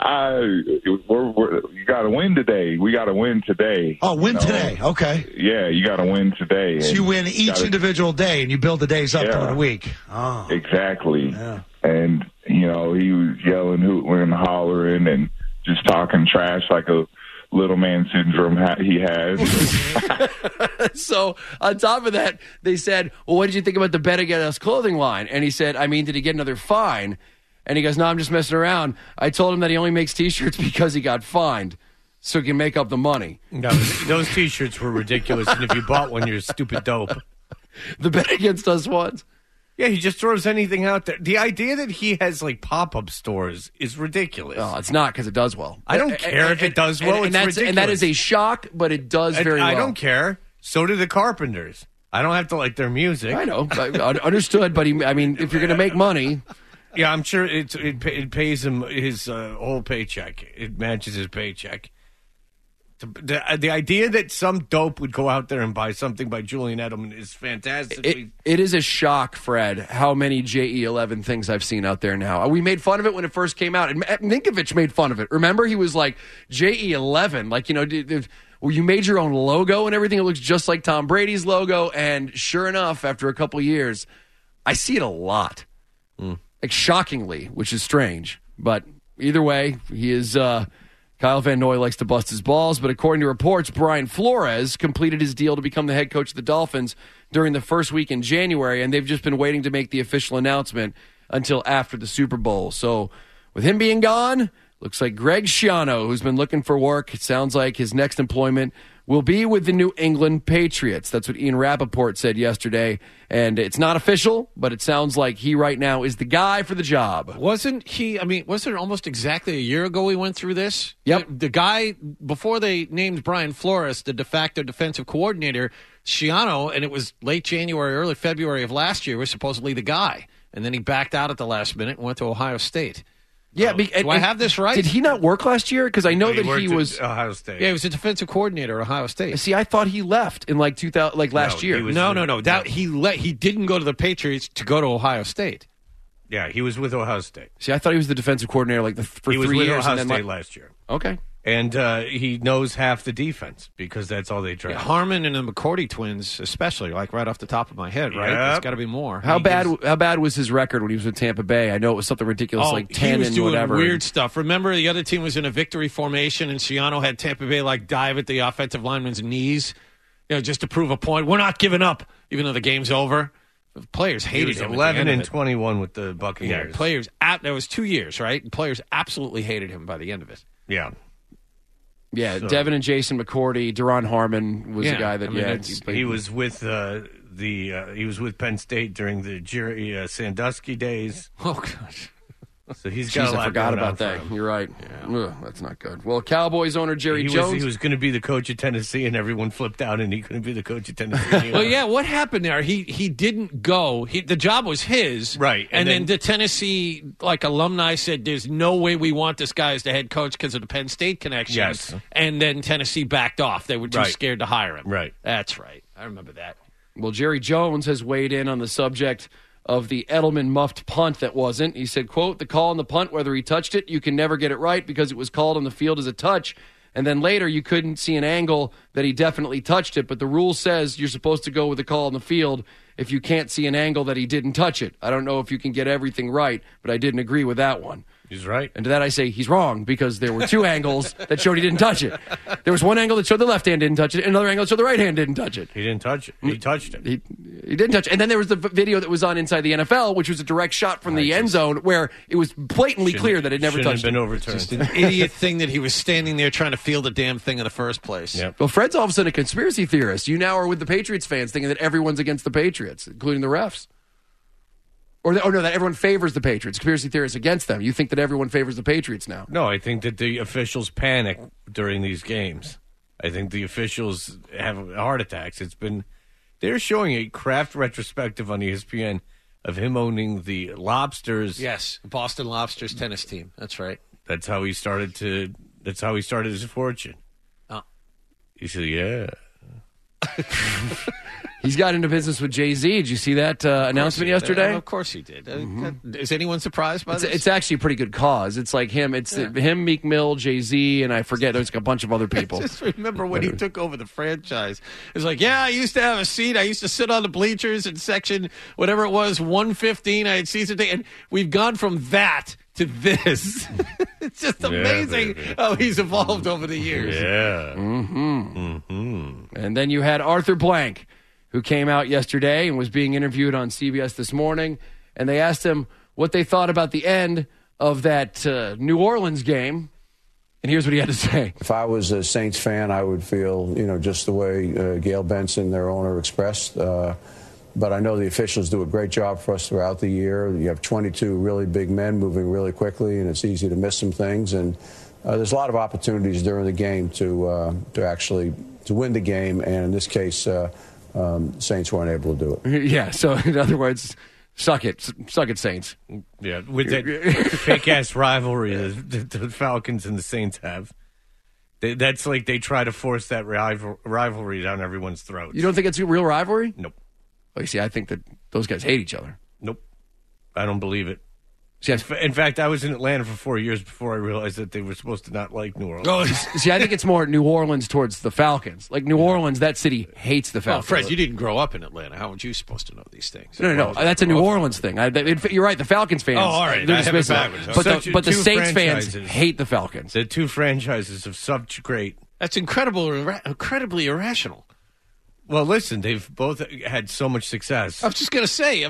[SPEAKER 18] You got to win today. We got to win today.
[SPEAKER 19] Oh, win today. Okay.
[SPEAKER 18] Yeah, you got to win today.
[SPEAKER 19] So you win each individual day, and you build the days up during the week. Oh.
[SPEAKER 18] Exactly. Yeah. And, he was yelling, hooting, and hollering, and just talking trash like a little man syndrome he has.
[SPEAKER 14] So on top of that, they said, well, what did you think about the Bet Against Us clothing line? And he said, did he get another fine? And he goes, no, I'm just messing around. I told him that he only makes T-shirts because he got fined, so he can make up the money.
[SPEAKER 13] No, those T-shirts were ridiculous, and if you bought one, you're a stupid dope.
[SPEAKER 14] The Bet Against Us ones?
[SPEAKER 13] Yeah, he just throws anything out there. The idea that he has, pop-up stores is ridiculous.
[SPEAKER 14] Oh, it's not, because it does well.
[SPEAKER 13] I don't care if it does well. It's ridiculous.
[SPEAKER 14] And that is a shock, but it does very well.
[SPEAKER 13] I don't care. So do the Carpenters. I don't have to like their music.
[SPEAKER 14] I know. Understood, but if you're going to make money...
[SPEAKER 13] Yeah, I'm sure it pays him his whole paycheck. It matches his paycheck. The idea that some dope would go out there and buy something by Julian Edelman is fantastic.
[SPEAKER 14] It is a shock, Fred, how many JE11 things I've seen out there now. We made fun of it when it first came out. And Ninkovich made fun of it. Remember? He was like, JE11, you made your own logo and everything. It looks just like Tom Brady's logo. And sure enough, after a couple years, I see it a lot. Shockingly, which is strange. But either way, he is... Kyle Van Noy likes to bust his balls, but according to reports, Brian Flores completed his deal to become the head coach of the Dolphins during the first week in January, and they've just been waiting to make the official announcement until after the Super Bowl. So with him being gone, looks like Greg Schiano, who's been looking for work, it sounds like his next employment will be with the New England Patriots. That's what Ian Rappaport said yesterday, and it's not official, but it sounds like he right now is the guy for the job.
[SPEAKER 15] Wasn't it almost exactly a year ago we went through this?
[SPEAKER 14] Yep.
[SPEAKER 15] The guy, before they named Brian Flores the de facto defensive coordinator, Schiano, and it was late January, early February of last year, was supposedly the guy. And then he backed out at the last minute and went to Ohio State.
[SPEAKER 14] Yeah,
[SPEAKER 15] do I have this right?
[SPEAKER 14] Did he not work last year? Because I know that he was
[SPEAKER 13] Ohio State.
[SPEAKER 15] Yeah, he was a defensive coordinator at Ohio State.
[SPEAKER 14] See, I thought he left in last year.
[SPEAKER 15] No. He didn't go to the Patriots to go to Ohio State.
[SPEAKER 13] Yeah, he was with Ohio State.
[SPEAKER 14] See, I thought he was the defensive coordinator for 3 years.
[SPEAKER 13] He was with Ohio
[SPEAKER 14] and then
[SPEAKER 13] State last year.
[SPEAKER 14] Okay.
[SPEAKER 13] And he knows half the defense because that's all they try.
[SPEAKER 15] Yeah, Harmon and the McCourty twins, especially, right off the top of my head, right?
[SPEAKER 13] Yep.
[SPEAKER 15] There's got to be more.
[SPEAKER 14] How bad was his record when he was with Tampa Bay? I know it was something ridiculous, 10 and whatever.
[SPEAKER 15] He was doing weird stuff. Remember, the other team was in a victory formation, and Schiano had Tampa Bay dive at the offensive lineman's knees, just to prove a point. We're not giving up, even though the game's over. The players hated him.
[SPEAKER 13] 11 and 21 with the Buccaneers.
[SPEAKER 15] Yeah, players. That was 2 years, right? Players absolutely hated him by the end of it.
[SPEAKER 13] Yeah.
[SPEAKER 14] Yeah, so. Devin and Jason McCourty, Deron Harmon was the guy that
[SPEAKER 13] he was with he was with Penn State during the Jerry Sandusky days.
[SPEAKER 15] Oh gosh.
[SPEAKER 13] So he's got a lot
[SPEAKER 14] I forgot
[SPEAKER 13] going
[SPEAKER 14] about
[SPEAKER 13] on
[SPEAKER 14] that.
[SPEAKER 13] for him.
[SPEAKER 14] You're right. Yeah. Ugh, that's not good. Well, Cowboys owner Jerry Jones.
[SPEAKER 13] He was going to be the coach of Tennessee, and everyone flipped out, and he couldn't be the coach of Tennessee.
[SPEAKER 15] Well, yeah, what happened there? He didn't go. The job was his.
[SPEAKER 13] Right.
[SPEAKER 15] And then the Tennessee alumni said, there's no way we want this guy as the head coach because of the Penn State connection.
[SPEAKER 13] Yes.
[SPEAKER 15] And then Tennessee backed off. They were too scared to hire him.
[SPEAKER 13] Right.
[SPEAKER 15] That's right. I remember that.
[SPEAKER 14] Well, Jerry Jones has weighed in on the subject of the Edelman muffed punt that wasn't. He said, quote, the call on the punt, whether he touched it, you can never get it right because it was called on the field as a touch. And then later you couldn't see an angle that he definitely touched it. But the rule says you're supposed to go with the call on the field if you can't see an angle that he didn't touch it. I don't know if you can get everything right, but I didn't agree with that one.
[SPEAKER 13] He's right.
[SPEAKER 14] And to that I say he's wrong because there were two angles that showed he didn't touch it. There was one angle that showed the left hand didn't touch it, and another angle that showed the right hand didn't touch it.
[SPEAKER 13] He didn't touch it. He touched it.
[SPEAKER 14] He didn't touch it. And then there was the video that was on Inside the NFL, which was a direct shot from the end zone where it was blatantly clear that it never touched
[SPEAKER 13] been
[SPEAKER 14] it.
[SPEAKER 13] overturned.
[SPEAKER 15] Just an idiot thing that he was standing there trying to feel the damn thing in the first place.
[SPEAKER 13] Yep.
[SPEAKER 14] Well, Fred's all of a sudden a conspiracy theorist. You now are with the Patriots fans thinking that everyone's against the Patriots, including the refs. Or that everyone favors the Patriots. Conspiracy theorists against them. You think that everyone favors the Patriots now?
[SPEAKER 13] No, I think that the officials panic during these games. I think the officials have heart attacks. They're showing a Kraft retrospective on ESPN of him owning the Lobsters.
[SPEAKER 15] Yes, Boston Lobsters tennis team. That's right.
[SPEAKER 13] That's how he started his fortune.
[SPEAKER 15] Oh.
[SPEAKER 13] He said, yeah.
[SPEAKER 14] He's got into business with Jay-Z. Did you see that announcement yesterday?
[SPEAKER 15] Of course he did. Is anyone surprised by this?
[SPEAKER 14] It's actually a pretty good cause. It's like him. It's him, Meek Mill, Jay-Z, and I forget. There's a bunch of other people.
[SPEAKER 15] I just remember when he took over the franchise. It's like, I used to have a seat. I used to sit on the bleachers in section, whatever it was, 115. I had season tickets. And we've gone from that to this. It's just amazing how he's evolved over the years.
[SPEAKER 13] Yeah.
[SPEAKER 14] And then you had Arthur Blank, who came out yesterday and was being interviewed on CBS this morning. And they asked him what they thought about the end of that New Orleans game. And here's what he had to say.
[SPEAKER 20] If I was a Saints fan, I would feel, just the way Gail Benson, their owner, expressed. But I know the officials do a great job for us throughout the year. You have 22 really big men moving really quickly, and it's easy to miss some things. And there's a lot of opportunities during the game to actually win the game. And in this case, Saints weren't able to do it.
[SPEAKER 14] Yeah, so in other words, suck it, Saints.
[SPEAKER 13] Yeah, with that fake-ass rivalry the Falcons and the Saints have. That's like they try to force that rivalry down everyone's throats.
[SPEAKER 14] You don't think it's a real rivalry?
[SPEAKER 13] Nope.
[SPEAKER 14] Oh, you see, I think that those guys hate each other.
[SPEAKER 13] Nope. I don't believe it.
[SPEAKER 14] See,
[SPEAKER 13] in fact, I was in Atlanta for 4 years before I realized that they were supposed to not like New Orleans.
[SPEAKER 14] Oh, see, I think it's more New Orleans towards the Falcons. Like New Orleans, that city hates the Falcons.
[SPEAKER 15] Fred, you didn't grow up in Atlanta. How were you supposed to know these things?
[SPEAKER 14] No. That's a New Orleans thing. You're right. The Falcons fans.
[SPEAKER 15] Oh, all right.
[SPEAKER 14] They're
[SPEAKER 15] I have it
[SPEAKER 14] dismissive.
[SPEAKER 15] backwards.
[SPEAKER 14] But the Saints fans hate the Falcons.
[SPEAKER 13] The two franchises of such great.
[SPEAKER 15] That's incredibly irrational.
[SPEAKER 13] Well, listen, they've both had so much success.
[SPEAKER 15] I was just going to say,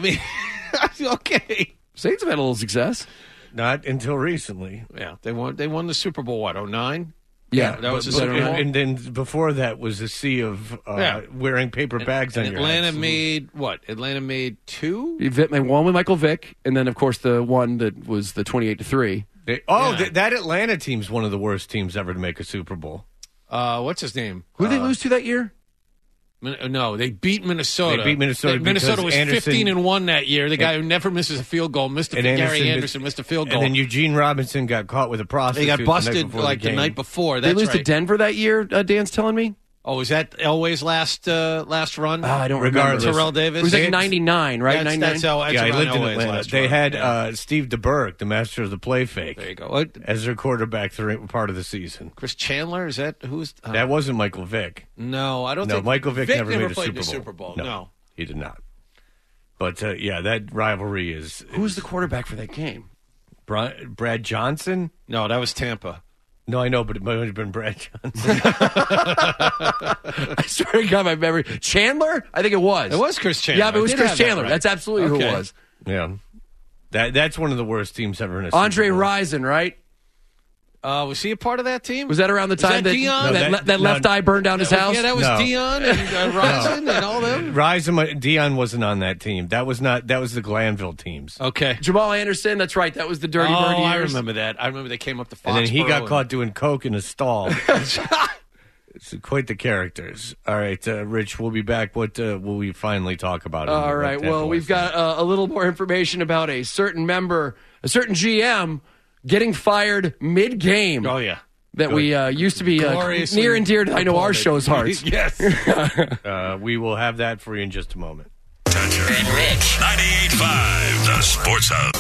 [SPEAKER 15] okay.
[SPEAKER 14] Saints have had a little success.
[SPEAKER 13] Not until recently.
[SPEAKER 15] Yeah, they won the Super Bowl, 2009?
[SPEAKER 14] Yeah,
[SPEAKER 15] that was the Super Bowl.
[SPEAKER 13] And then before that was a sea of wearing paper bags on your heads.
[SPEAKER 15] Atlanta made what? Atlanta made two?
[SPEAKER 14] They won with Michael Vick, and then, of course, the one that was the 28-3.
[SPEAKER 13] That Atlanta team's one of the worst teams ever to make a Super Bowl.
[SPEAKER 15] What's his name?
[SPEAKER 14] Who did they lose to that year?
[SPEAKER 15] No, they beat Minnesota.
[SPEAKER 13] Minnesota
[SPEAKER 15] was 15-1 that year. The guy who never misses a field goal, Gary Anderson missed a field goal.
[SPEAKER 13] And then Eugene Robinson got caught with a prostitute.
[SPEAKER 15] They got busted the night before.
[SPEAKER 14] They lose to Denver that year, Dan's telling me?
[SPEAKER 15] Oh, is that Elway's last run?
[SPEAKER 14] I don't remember.
[SPEAKER 15] Terrell Davis?
[SPEAKER 14] It was like 99, right?
[SPEAKER 15] That's
[SPEAKER 13] I lived in Atlanta. They had
[SPEAKER 15] run.
[SPEAKER 13] Steve DeBerg, the master of the play fake.
[SPEAKER 15] There you go.
[SPEAKER 13] As their quarterback through part of the season.
[SPEAKER 15] Chris Chandler, is that who's?
[SPEAKER 13] That wasn't Michael Vick.
[SPEAKER 15] No, I don't think.
[SPEAKER 13] No, Michael Vick never made
[SPEAKER 15] played
[SPEAKER 13] a
[SPEAKER 15] Super Bowl.
[SPEAKER 13] No, he did not. But, that rivalry is...
[SPEAKER 14] Who was the quarterback for that game?
[SPEAKER 13] Brad Johnson?
[SPEAKER 15] No, that was Tampa.
[SPEAKER 13] No, I know, but it might have been Brad Johnson.
[SPEAKER 14] I swear to God, my memory. Chandler? I think it was.
[SPEAKER 15] It was Chris Chandler.
[SPEAKER 14] Yeah, but it was Chris Chandler.
[SPEAKER 15] Right.
[SPEAKER 14] That's absolutely who it was.
[SPEAKER 13] Yeah. That's one of the worst teams ever in a
[SPEAKER 14] Andre
[SPEAKER 13] Super Bowl.
[SPEAKER 14] Rison, right?
[SPEAKER 15] Was he a part of that team?
[SPEAKER 14] Was that around the time that
[SPEAKER 15] Dion?
[SPEAKER 14] that left eye burned down his house?
[SPEAKER 15] Yeah, that was Dion and Rison and all them.
[SPEAKER 13] Dion wasn't on that team. That was the Glanville teams.
[SPEAKER 15] Okay.
[SPEAKER 14] Jamal Anderson, that's right. That was the Dirty Bird years.
[SPEAKER 15] I remember that. I remember they came up to Foxborough.
[SPEAKER 13] And then he got caught doing coke in a stall. It's quite the characters. All right, Rich, we'll be back. What will we finally talk about?
[SPEAKER 14] All right. Well, we've got a little more information about a certain member, a certain GM getting fired mid-game.
[SPEAKER 15] Oh, yeah.
[SPEAKER 14] That
[SPEAKER 13] Good.
[SPEAKER 14] we used to be near and dear to, I know, our show's hearts.
[SPEAKER 13] Yes. We will have that for you in just a moment.
[SPEAKER 2] Toucher and Rich. 98.5, the Sports Hub.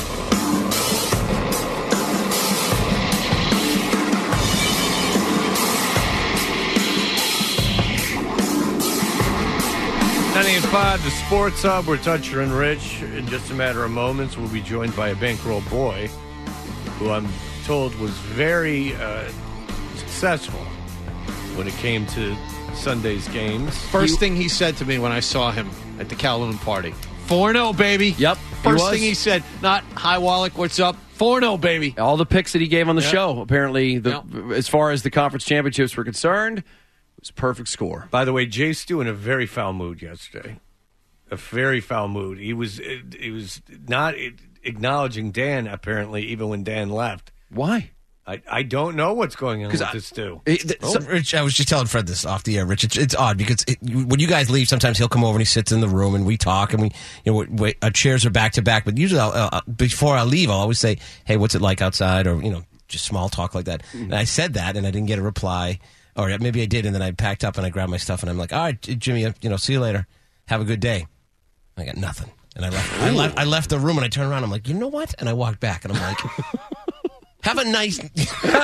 [SPEAKER 13] The Sports Hub. We're Toucher and Rich. In just a matter of moments, we'll be joined by a bankroll boy who I'm told was very successful when it came to Sunday's games.
[SPEAKER 15] First thing he said to me when I saw him at the Kowloon party, 4-0, baby.
[SPEAKER 14] Yep.
[SPEAKER 15] First thing he said, not, hi, Wallach, what's up? 4-0, baby.
[SPEAKER 14] All the picks that he gave on the show, apparently, as far as the conference championships were concerned, it was a perfect score.
[SPEAKER 13] By the way, Jay Stu in a very foul mood yesterday. A very foul mood. He was not acknowledging Dan, apparently, even when Dan left.
[SPEAKER 14] Why?
[SPEAKER 13] I don't know what's going on with this, Stu.
[SPEAKER 21] Rich, I was just telling Fred this off the air, Rich. It's odd because when you guys leave, sometimes he'll come over and he sits in the room and we talk and our chairs are back to back. But usually, before I leave, I'll always say, "Hey, what's it like outside?" Or just small talk like that. And I said that, and I didn't get a reply. Or maybe I did, and then I packed up and I grabbed my stuff, and I'm like, all right, Jimmy, see you later. Have a good day. I got nothing. And I left the room, and I turned around. I'm like, you know what? And I walked back, and I'm like, have a nice day.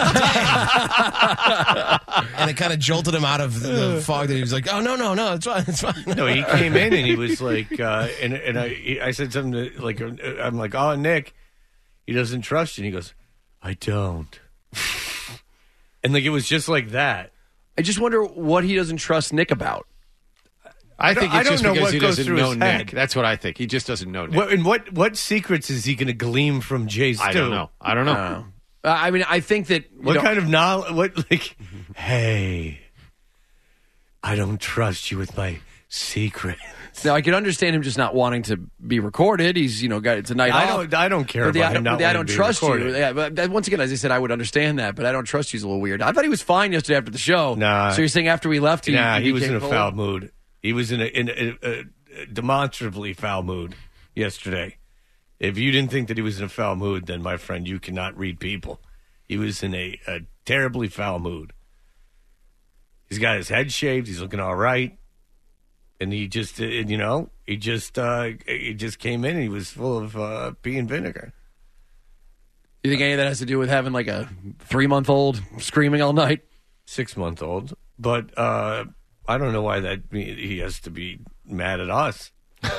[SPEAKER 21] And it kind of jolted him out of the fog that he was like, oh, no, it's fine.
[SPEAKER 13] No, he came in, and he was like, and I said something to, like, I'm like, oh, Nick, he doesn't trust you. And he goes, I don't. And like it was just like that.
[SPEAKER 14] I just wonder what he doesn't trust Nick about.
[SPEAKER 15] I think it's just because he doesn't know Nick.
[SPEAKER 13] Head.
[SPEAKER 15] That's what I think. He just doesn't know Nick.
[SPEAKER 13] And what secrets is he going to glean from Jay Stu?
[SPEAKER 15] I don't know.
[SPEAKER 14] I mean, I think that
[SPEAKER 13] what kind of knowledge? What like? Hey, I don't trust you with my secret.
[SPEAKER 14] Now I can understand him just not wanting to be recorded. He's it's a night off.
[SPEAKER 13] I don't care about him not
[SPEAKER 14] I don't trust
[SPEAKER 13] recorded.
[SPEAKER 14] you. Yeah, but once again, as I said, I would understand that, but I don't trust you is a little weird. I thought he was fine yesterday after the show.
[SPEAKER 13] Nah.
[SPEAKER 14] So you're saying after we left,
[SPEAKER 13] he was in a foul mood. He was in a demonstrably foul mood yesterday. If you didn't think that he was in a foul mood, then my friend, you cannot read people. He was in a terribly foul mood. He's got his head shaved. He's looking all right. And he just, he just came in and he was full of pea and vinegar.
[SPEAKER 14] You think any of that has to do with having like a 3-month-old screaming all night?
[SPEAKER 13] 6-month-old. But I don't know why that he has to be mad at us.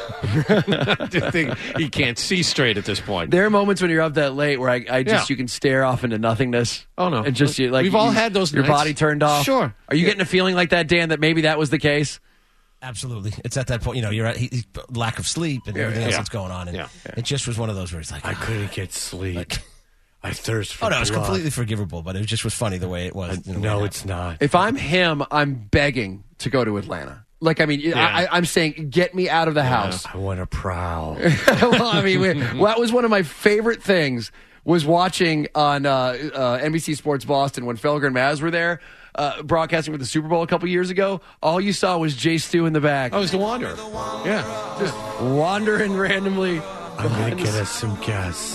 [SPEAKER 15] I just think he can't see straight at this point.
[SPEAKER 14] There are moments when you're up that late where you can stare off into nothingness.
[SPEAKER 15] Oh, no.
[SPEAKER 14] And just
[SPEAKER 15] we've all had those
[SPEAKER 14] your
[SPEAKER 15] nights.
[SPEAKER 14] body turned off.
[SPEAKER 15] Sure.
[SPEAKER 14] Are you getting a feeling like that, Dan, that maybe that was the case?
[SPEAKER 21] Absolutely. It's at that point, you're at lack of sleep and everything else that's going on. And it just was one of those where it's like,
[SPEAKER 13] I couldn't get sleep. I thirst for blood.
[SPEAKER 21] It's completely forgivable, but it just was funny the way it was.
[SPEAKER 13] No, it's not.
[SPEAKER 14] If I'm him, I'm begging to go to Atlanta. Like, I mean, I'm saying, get me out of the house.
[SPEAKER 13] I want to prowl.
[SPEAKER 14] Well, I mean, that was one of my favorite things was watching on NBC Sports Boston when Felger and Maz were there. Broadcasting for the Super Bowl a couple years ago, all you saw was Jay Stu in the back.
[SPEAKER 15] Oh, it was the Wanderer.
[SPEAKER 14] Yeah. Just wandering randomly.
[SPEAKER 13] I'm going to get us some guests.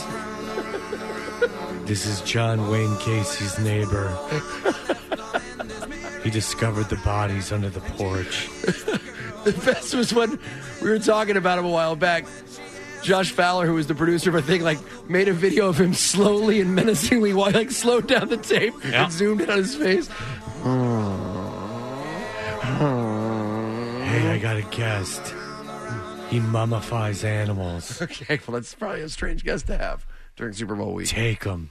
[SPEAKER 13] This is John Wayne Casey's neighbor. He discovered the bodies under the porch.
[SPEAKER 14] The best was when we were talking about him a while back. Josh Fowler, who was the producer of a thing, made a video of him slowly and menacingly, slowed down the tape and zoomed in on his face.
[SPEAKER 13] Hey, I got a guest. He mummifies animals.
[SPEAKER 14] Okay, well, that's probably a strange guest to have during Super Bowl week.
[SPEAKER 13] Take him.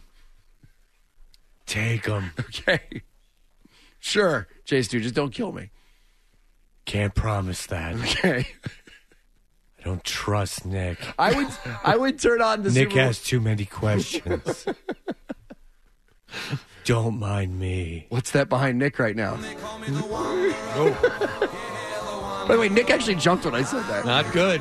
[SPEAKER 14] Okay. Sure, Jay Stu, just don't kill me.
[SPEAKER 13] Can't promise that.
[SPEAKER 14] Okay.
[SPEAKER 13] I don't trust Nick.
[SPEAKER 14] I would turn on the
[SPEAKER 13] Nick
[SPEAKER 14] Super Bowl.
[SPEAKER 13] has too many questions. Don't mind me.
[SPEAKER 14] What's that behind Nick right now? By the way, Nick actually jumped when I said that.
[SPEAKER 15] Not good.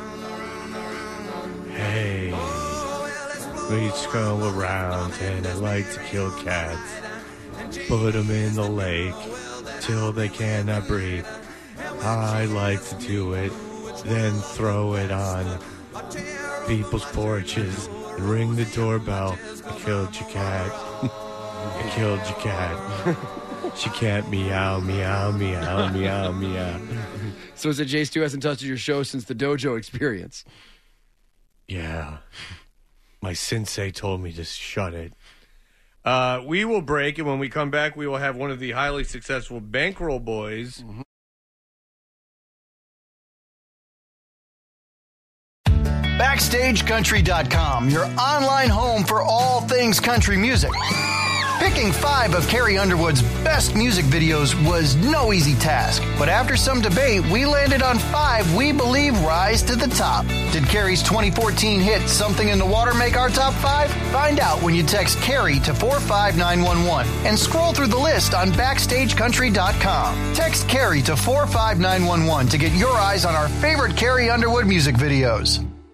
[SPEAKER 13] Hey, we stroll around and I like to kill cats. Put them in the lake till they cannot breathe. I like to do it, then throw it on people's porches and ring the doorbell. I killed your cat. I killed your cat. She can't meow, meow, meow, meow, meow.
[SPEAKER 14] So is it Jay Stu hasn't touched your show since the dojo experience?
[SPEAKER 13] Yeah. My sensei told me to shut it. We will break, and when we come back, we will have one of the highly successful Bankroll Boys. Mm-hmm.
[SPEAKER 6] BackstageCountry.com, your online home for all things country music. Picking 5 of Carrie Underwood's best music videos was no easy task, but after some debate, we landed on 5 we believe rise to the top. Did Carrie's 2014 hit Something in the Water make our top 5? Find out when you text Carrie to 45911 and scroll through the list on BackstageCountry.com. Text Carrie to 45911 to get your eyes on our favorite Carrie Underwood music videos.